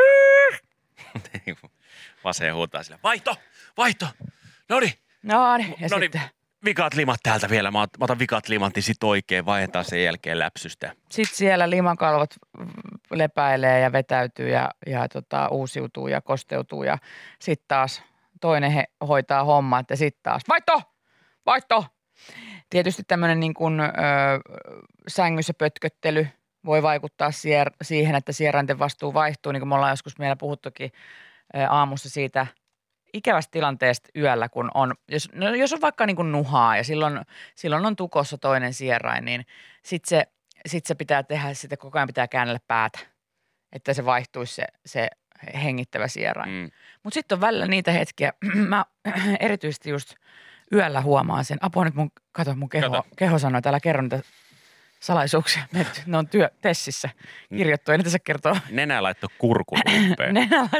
Vasen huutaa sillä. Vaihto. Noniin. Ja sitten. Vikat limat täältä vielä. Mä otan vikat limat, niin sit oikein vaihdetaan sen jälkeen läpsystä. Sitten siellä limakalvot lepäilee ja vetäytyy ja uusiutuu ja kosteutuu. Ja sitten taas toinen hoitaa hommat ja sitten taas. Vaihto. Tietysti tämmöinen niin kuin sängyssä pötköttely voi vaikuttaa siihen, että sierainten vastuu vaihtuu. Niin kuin me ollaan joskus meillä puhuttukin aamussa siitä ikävästä tilanteesta yöllä, kun on, jos on vaikka niin kuin nuhaa ja silloin on tukossa toinen sierain, niin sitten se pitää tehdä, sitten koko ajan pitää käännellä päätä, että se vaihtuisi se hengittävä sierain. Mutta sitten on välillä niitä hetkiä, mä erityisesti just yöllä huomaan sen. Apua nyt mun keho sanoo, että älä kerro niitä salaisuuksia. Ne on tessissä kirjoittu, ei niitä saa kertoa. Nenä laittoi kurkun umpeen.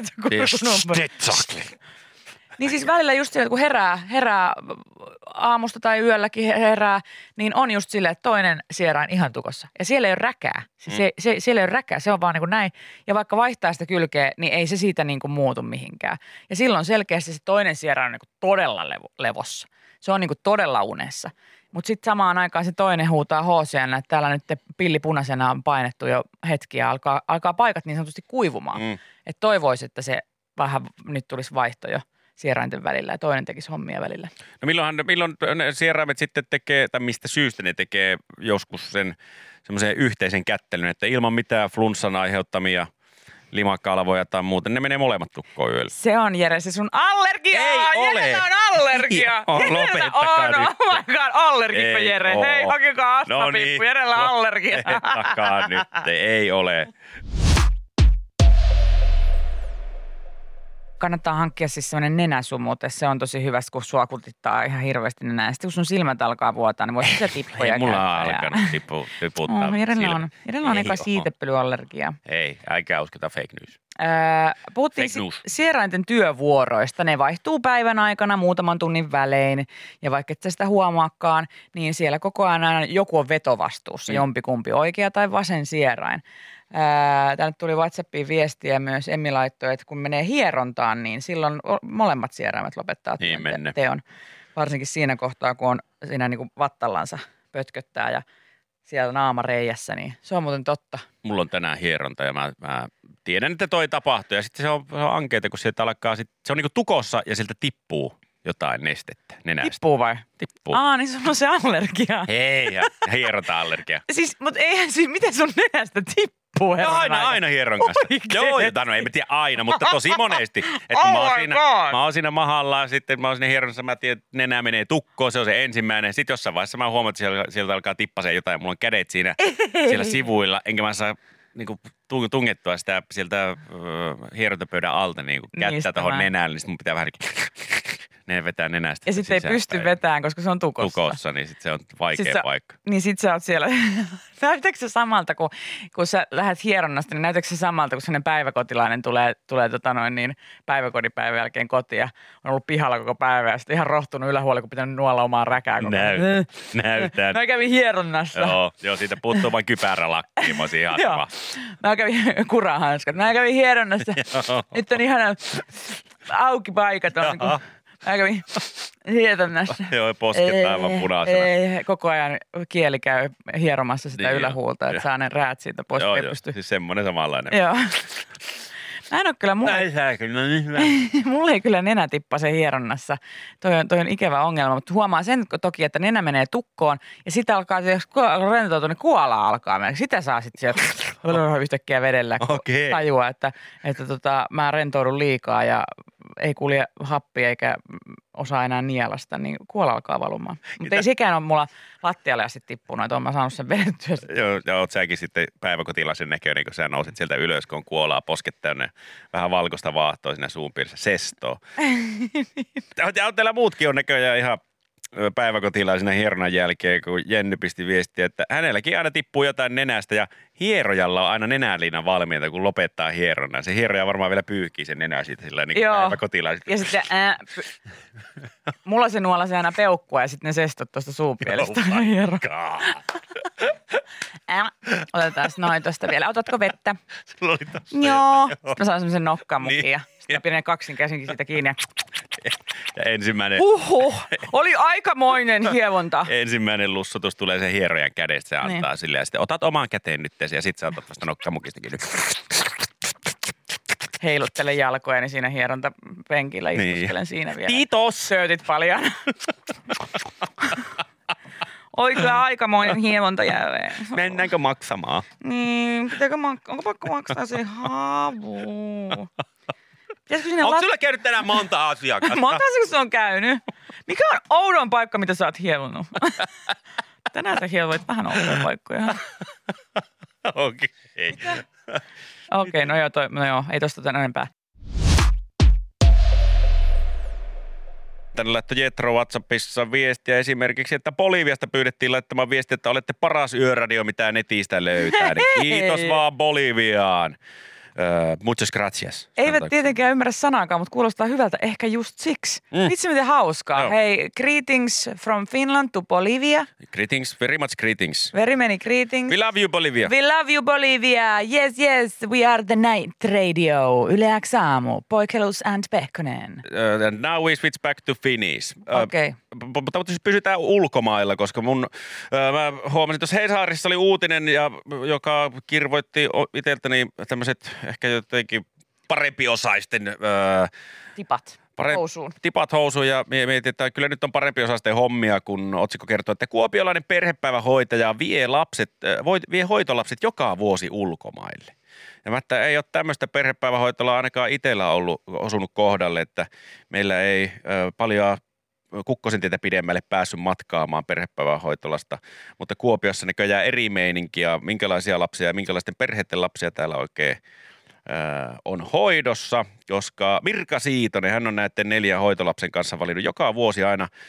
Niin siis välillä just sillä, kun herää aamusta tai yölläkin herää, niin on just silleen, että toinen sierain ihan tukossa. Ja siellä ei ole räkää. Siellä ei ole räkää, se on vaan niin kuin näin. Ja vaikka vaihtaa sitä kylkeä, niin ei se siitä niin kuin muutu mihinkään. Ja silloin selkeästi se toinen sierain on niin kuin todella levossa. Se on niin kuin todella unessa. Mutta sitten samaan aikaan se toinen huutaa hoosiana, että täällä nyt pilli punaisena on painettu jo hetkiä ja alkaa paikat niin sanotusti kuivumaan. Että toivoisi, että se vähän nyt tulisi vaihto jo sierainten välillä ja toinen tekisi hommia välillä. No milloin sieraimet sitten tekee, tai mistä syystä ne tekee joskus sen semmoisen yhteisen kättelyn, että ilman mitään flunssan aiheuttamia limakalvoja tai muuta, ne menee molemmat tukkoon yöllä. Se on, Jere, se sun allergia! Ei ole! Jerellä on allergia! Lopettakaa nyt! Oh my god, allergikko Jere! Oo. Hei, hakikaa astmapippu, niin. Jerellä on allergia! Lopettakaa nyt, ei ole. kannattaa hankkia siis semmoinen nenäsumute. Se on tosi hyvä, kun sua kutittaa ihan hirveästi nenää. Ja sitten kun sun silmät alkaa vuotaa, niin voisi se tippoja Ei mulla on alkanut tiputtaa. Järjellä on eka siitepölyallergia. Ei, älkää uskota fake news. Puhuttiin sierainten työvuoroista. Ne vaihtuu päivän aikana muutaman tunnin välein. Ja vaikka et sä sitä huomaakaan, niin siellä koko ajan joku on vetovastuussa. Jompikumpi, oikea tai vasen sierain. Tänne tuli WhatsAppiin viestiä myös. Emmi laittoi, että kun menee hierontaan, niin silloin molemmat sieraimet lopettaa teon. Varsinkin siinä kohtaa, kun on siinä niin kuin vattallansa pötköttää ja siellä naamareijässä, niin se on muuten totta. Mulla on tänään hieronta ja mä tiedän, että toi tapahtuu. Ja sitten se on ankeeta, kun sieltä alkaa, se on niinku tukossa ja sieltä tippuu jotain nestettä nenästä. Tippuu vai? Tippuu. Niin se on se allergia. Hei, hieronta-allergia. Siis, mutta eihän siis, miten sun nenästä tippuu? No aina hieron kanssa. Joo, no en mä tiedä aina, mutta tosi monesti. Että mä oon siinä mahalla, sitten mä oon siinä hieronnassa, mä tiedän, että nenä menee tukkoon, se on se ensimmäinen. Sitten jossain vaiheessa mä huomaan, että sieltä alkaa tippaseen jotain ja mulla on kädet siinä siellä sivuilla, enkä mä saa niinku tungettua sitä sieltä hierontapöydän alta niinku kättä tuohon nenään, niin sit mun pitää vähän ne vetää nenästä. Ja sitten ei pysty vetämään, koska se on tukossa. Tukossa, niin sitten se on vaikea paikka. Niin sit sä oot siellä. Näytätkö se samalta, kun sä lähdet hieronnasta, niin näytätkö se samalta, kun sellainen päiväkotilainen tulee päiväkodipäivän jälkeen kotiin ja on ollut pihalla koko päivä ja sitten ihan rohtunut ylähuolella, kun pitänyt nuolla omaa räkää. Näytän. Mä kävin hieronnassa. Joo, siitä puuttuu vain kypärälakki. Mä oon ihan sama. Mä kävin kurahanskat. Mä kävin hieronnassa. Nyt on ihana auki paikat on niin kuin. Mä kävin hieronnassa. Joo, posket aivan punaisena. Koko ajan kieli käy hieromassa sitä ylähuulta, että saa ne räät siitä pois. Joo, siis semmoinen samanlainen. Joo. Mä en ole kyllä, mulla ei kyllä nenä tippase hieronnassa. Toi on ikävä ongelma, mutta huomaa sen toki, että nenä menee tukkoon ja sitä alkaa, jos rentoutuu, niin kuola alkaa mennä. Sitä saa sitten sieltä yhtäkkiä vedellä, kun tajua, että mä rentoudun liikaa ja ei kulje happia eikä osaa enää nielasta, niin kuola alkaa valumaan. Mutta ei sekään ole mulla lattialle asti tippunut, että oon mä saanut sen vedettyä. Joo, ja oot säkin sitten päiväkotilaisen näköinen, kun sä nousit sieltä ylös, kun on kuolaa, posket täynnä, vähän valkoista vaahtoa siinä suun piirissä, sestoo. Ja teillä muutkin on näköjään ihan päiväkotilaisena hieronnan jälkeen, kun Jenny pisti viestiä, että hänelläkin aina tippuu jotain nenästä ja hierojalla on aina nenäliinan valmiita, kun lopettaa hieronnan. Se hieroja varmaan vielä pyyhkii sen nenää siitä sillä niin päiväkotilaiset. Ja sitten mulla se nuolasi aina peukkua ja sitten ne sestot tuosta suupielestä. Otetaan noin tuosta vielä. Otatko vettä? Sulla oli tossa. Joo. Sitten mä saan semmoisen nokkamukin ja sitten mä pidän kaksin käsinkin siitä kiinni. Ja ensimmäinen. Oli aikamoinen hievonta. Ensimmäinen lussutus tulee sen hierojan kädestä, se antaa silleen. Ja sitten otat omaan käteen nyt ja sitten sä otat vasta nokkamukistakin nyt. Heiluttelen jalkojani siinä hierontapenkillä, istuskelen siinä vielä. Kiitos! Söötit paljon. Oli kyllä aikamoinen hievonta jälleen. Mennäänkö maksamaan? Niin, onko pakko maksaa se havu? Onko sulla käynyt tänään monta asiakasta? Monta asiakasta on käynyt. Mikä on oudon paikka, mitä sä oot hievonnut? Tänään sä hievoit vähän oudoja paikkoja. Okei, no joo, ei tosta tän enempää. Tänne laittoi Jetro WhatsAppissa viestiä esimerkiksi, että Boliviasta pyydettiin laittamaan viestiä, että olette paras yöradio, mitä netistä löytää. Niin kiitos vaan Boliviaan. Muchas gracias. Eivät tietenkään ymmärrä sanaakaan, mutta kuulostaa hyvältä ehkä just siksi. Vitsi miten hauskaa. Joo. Hei, greetings from Finland to Bolivia. Greetings, very much greetings. Very many greetings. We love you Bolivia. We love you Bolivia. Yes, we are the night radio. Yle X aamu, Poikelus and Pehkonen. And now we switch back to Finnish. Okei. Mutta siis pysytään ulkomailla, koska mä huomasin, tuossa Hesarissa oli uutinen, joka kirvoitti itseltäni tämmöiset ehkä jotenkin parempiosaisten housuun. Tipat housuun ja mietin, että kyllä nyt on parempiosaisten hommia, kun otsikko kertoo, että kuopiolainen perhepäivähoitaja vie hoitolapset joka vuosi ulkomaille. Ja mä ei ole tämmöistä perhepäivähoitolaa ainakaan itsellä osunut kohdalle, että meillä ei paljon Kukkosen tietä pidemmälle päässyt matkaamaan perhepäivähoitolasta, mutta Kuopiossa näköjään eri meininkiä, minkälaisia lapsia ja minkälaisten perheiden lapsia täällä oikein on hoidossa, koska Mirka Siitonen, hän on näiden 4 hoitolapsen kanssa valinnut joka vuosi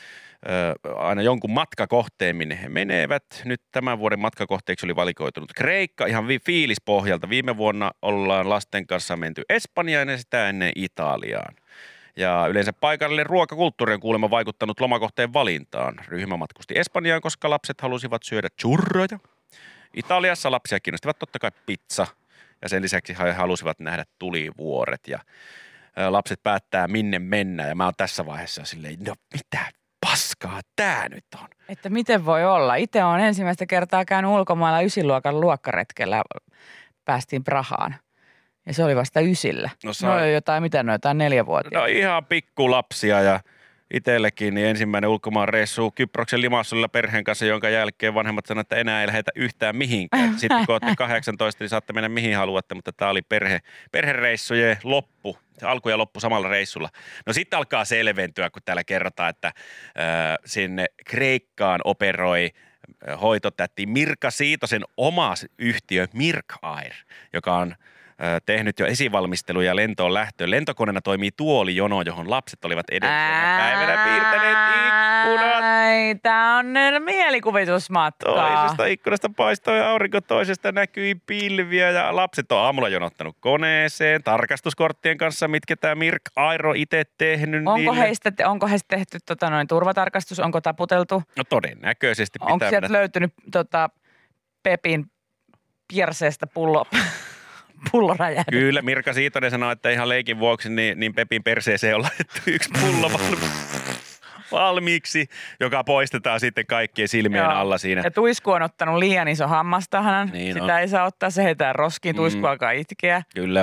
aina jonkun matkakohteen, minne he menevät. Nyt tämän vuoden matkakohteeksi oli valikoitunut Kreikka ihan fiilispohjalta. Viime vuonna ollaan lasten kanssa menty Espanjaan ja sitä ennen Italiaan. Ja yleensä paikallinen ruokakulttuuri on kuulemma vaikuttanut lomakohteen valintaan. Ryhmä matkusti Espanjaan, koska lapset halusivat syödä churroja. Italiassa lapsia kiinnostivat totta kai pizza ja sen lisäksi he halusivat nähdä tulivuoret ja lapset päättää minne mennä. Ja mä oon tässä vaiheessa silleen, no mitä paskaa tää nyt on? Että miten voi olla? Itse olen ensimmäistä kertaa käynyt ulkomailla 9-luokan luokkaretkellä. Päästiin Prahaan. Ja se oli vasta 9. No jotain 4-vuotiaita. No ihan pikkulapsia ja itsellekin niin ensimmäinen ulkomaan reissu Kyproksen Limassolilla perheen kanssa, jonka jälkeen vanhemmat sanoivat, että enää ei lähetä yhtään mihinkään. Sitten kun olette 18, niin saatte mennä mihin haluatte, mutta tämä oli perhereissujen loppu. Se alku ja loppu samalla reissulla. No sitten alkaa selventyä, kun täällä kerrotaan, että sinne Kreikkaan operoi hoitotäti Mirka Siitosen oma yhtiö Mirk Air, joka on tehnyt jo esivalmisteluja lentoon lähtöön. Lentokoneena toimii tuolijono, johon lapset olivat edellisenä päivänä piirtäneet ikkunat. Tää on mielikuvitusmatka. Toisesta ikkunasta paistoi aurinko, toisesta näkyi pilviä ja lapset on aamulla jonottanut koneeseen tarkastuskorttien kanssa, mitkä tämä Mirk Air on itse tehnyt. Onko heistä tehty turvatarkastus, onko taputeltu? No todennäköisesti pitää. Onko sieltä löytynyt Pepin pierseestä pulloräjähdys? Kyllä, Mirka Siitonen sanoi, että ihan leikin vuoksi niin Pepin perseeseen on laitettu yksi pullo valmiiksi, joka poistetaan sitten kaikkien silmien alla siinä. Ja Tuisku on ottanut liian iso hammastahanan. Niin sitä ei saa ottaa, se heitää roskiin, Tuisku alkaa itkeä. Kyllä.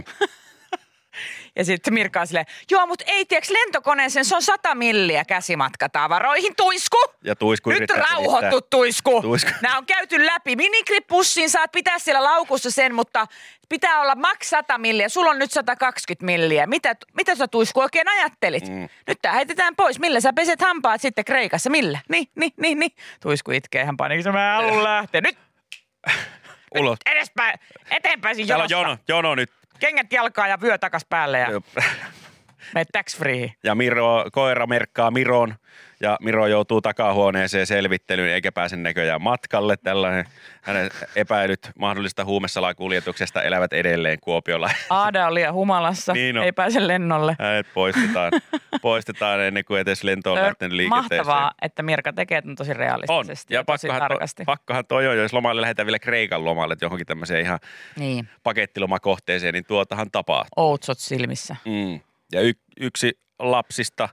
Ja sitten Mirka on silleen, joo, mutta ei tiedätkö lentokoneeseen, se on 100 milliä käsimatkatavaroihin, Tuisku. Ja Tuisku nyt rauhoittu, Tuisku. Nämä on käyty läpi. Minigripussin saat pitää siellä laukussa sen, mutta pitää olla maks 100 milliä. Sulla on nyt 120 milliä. Mitä sä, Tuisku, oikein ajattelit? Nyt tää heitetään pois. Millä sä peset hampaat sitten Kreikassa? Millä? Niin. Tuisku itkee ihan panikissa. Mä haluan lähteä. Nyt ulos. Edespäin. Eteenpäin jonosta. Täällä on jono nyt. Kengät jalkaa ja vyö takas päälle ja menet tax free. Ja koira merkkaa Miron ja Miro joutuu takahuoneeseen selvittelyyn eikä pääse näköjään matkalle. Tällainen hänen epäilyt mahdollisesta huumesalakuljetuksesta elävät edelleen Kuopiolla. Aada on liian humalassa, niin ei pääse lennolle. Hänet poistetaan ennen kuin edes lento on lähtenyt liikenteeseen. Mahtavaa, että Mirka tekee tämän tosi realistisesti ja tosi tarkasti. Pakkohan toi on, jos lomalle lähdetään vielä Kreikan lomalle, että johonkin tämmöiseen ihan pakettilomakohteeseen, niin tuotahan tapahtuu. Outsot silmissä. Ja yksi lapsista,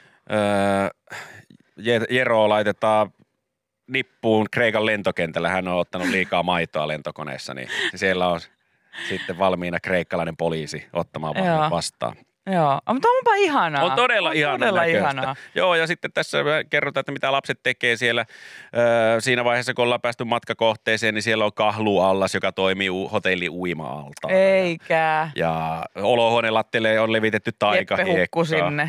Jero, laitetaan nippuun Kreikan lentokentällä. Hän on ottanut liikaa maitoa lentokoneessa, niin siellä on sitten valmiina kreikkalainen poliisi ottamaan vastaan. Joo, mutta onpa ihanaa. On todella ihanaa. Joo, ja sitten tässä kerrotaan, että mitä lapset tekee siellä. Siinä vaiheessa, kun ollaan päästy matkakohteeseen, niin siellä on kahluallas, joka toimii hotelli uima-altaan. Eikä. Ja olohuoneen lattialle on levitetty taikahiekkaa. Jeppe hukku sinne.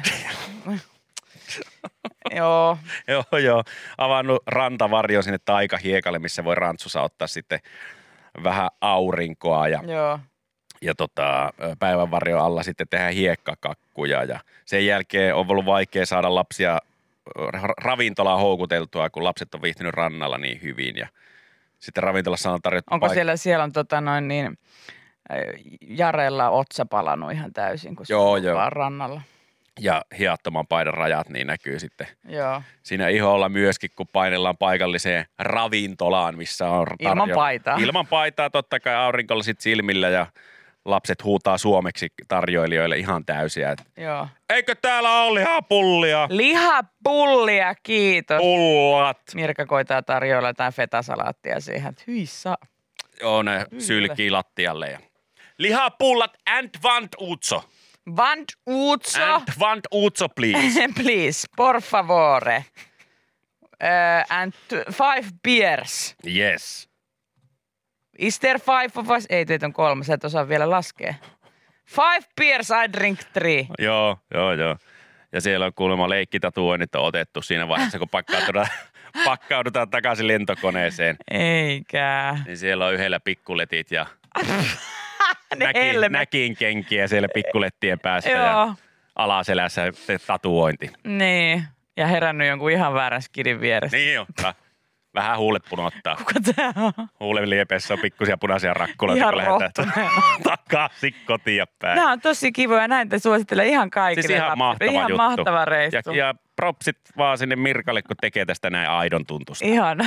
Joo. Joo. Avannut rantavarjo sinne taikahiekalle, missä voi rantsussa ottaa sitten vähän aurinkoa ja päivänvarjon alla sitten tehdään hiekkakakkuja ja sen jälkeen on ollut vaikea saada lapsia ravintolaan houkuteltua, kun lapset on viihtynyt rannalla niin hyvin ja sitten ravintolassa on tarjottu onko siellä on Jarella otsa palannut ihan täysin, kun se on vaan rannalla. Ja hiattoman paidan rajat niin näkyy sitten siinä iholla myöskin, kun painellaan paikalliseen ravintolaan, missä on ilman paitaa totta kai aurinkolla sit silmillä ja lapset huutaa suomeksi tarjoilijoille ihan täysiä. Joo. Eikö täällä ole lihapullia? Lihapullia, kiitos. Pullat. Mirka koitaa tarjoilla jotain fetasalaattia siihen. Hyi saa. Joo, ne sylkii lattialle. Ja lihapullat and vant uzzo. Vant uzzo. And vant uzzo, please. Please, por favore. And 5 beers. Yes. Is there 5 of us? Ei, teitä on 3. Sä et osaa vielä laskea. 5 beers, I drink 3. Joo. Ja siellä on kuulemma leikkitatuoinnit on otettu siinä vaiheessa, kun pakkaudutaan takaisin lentokoneeseen. Eikä. Niin siellä on yhdellä pikkuletit ja näkin kenkiä siellä pikkulettien päästä Joo. ja alaselässä tatuointi. Niin, ja herännyt jonkun ihan väärän skidin vieressä. Niin on. Vähän huulet punottaa. Kuka tää on? Huulen liepessä on pikkusia punaisia rakkuloita, Ihan kun lähdetään takaisin kotiin päin. Nämä on tosi kivoja, näin te suosittelen ihan kaikille. Siis ihan mahtava ihan juttu. mahtava reissu. Ja propsit vaan sinne Mirkalle, kun tekee tästä näin aidon tuntusta. Ihana.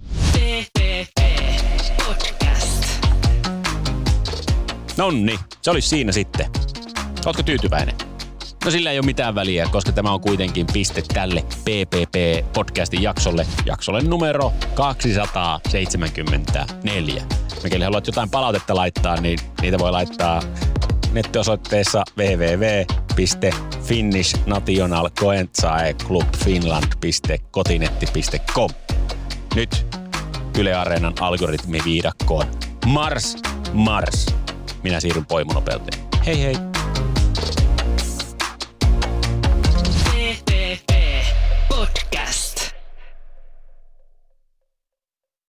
Podcast. Nonni, se olisi siinä sitten. Ootko tyytyväinen? No sillä ei ole mitään väliä, koska tämä on kuitenkin piste tälle PPP-podcastin jaksolle numero 274. Mikäli haluat jotain palautetta laittaa, niin niitä voi laittaa nettiosoitteessa www.finnish.nationalcoensaeclubfinland.kotinetti.com. Nyt Yle Areenan algoritmiviidakkoon. Mars! Minä siirryn poimunopeuteen. Hei hei!